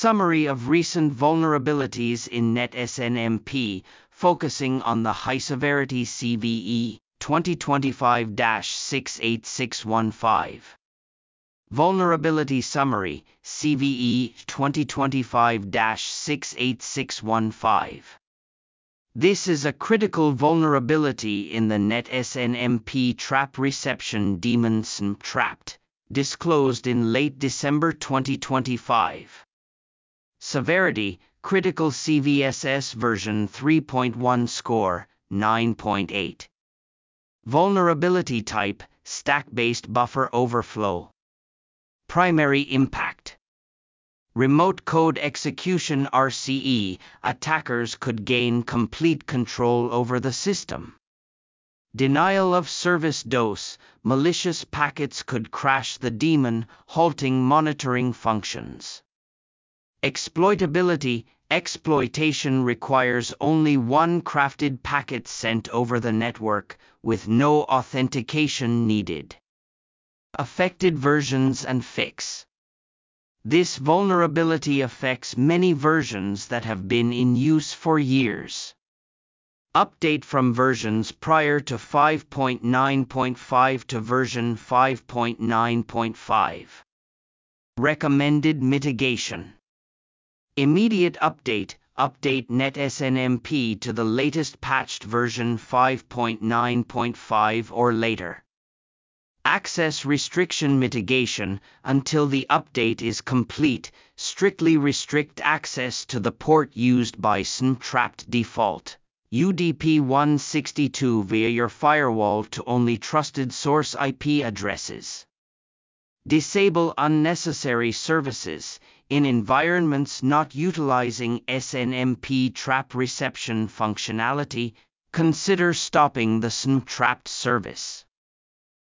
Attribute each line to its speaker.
Speaker 1: Summary of recent vulnerabilities in NetSNMP, focusing on the high-severity CVE 2025-68615. Vulnerability Summary, CVE 2025-68615. This is a critical vulnerability in the NetSNMP trap reception daemon SNMP-Trapped, disclosed in late December 2025. Severity, critical CVSS version 3.1 score, 9.8. Vulnerability type, stack-based buffer overflow. Primary impact. Remote code execution RCE, attackers could gain complete control over the system. Denial of service DOS, malicious packets could crash the daemon, halting monitoring functions. Exploitability, exploitation requires only one crafted packet sent over the network, with no authentication needed. Affected versions and fix. This vulnerability affects many versions that have been in use for years. Update from versions prior to 5.9.5 to version 5.9.5. Recommended mitigation. Immediate update, update NetSNMP to the latest patched version 5.9.5 or later. Access restriction mitigation, until the update is complete, strictly restrict access to the port used by SNMP-Trapped default, UDP 162 via your firewall to only trusted source IP addresses. Disable unnecessary services. In environments not utilizing SNMP trap reception functionality, consider stopping the SNMP-Trapped service.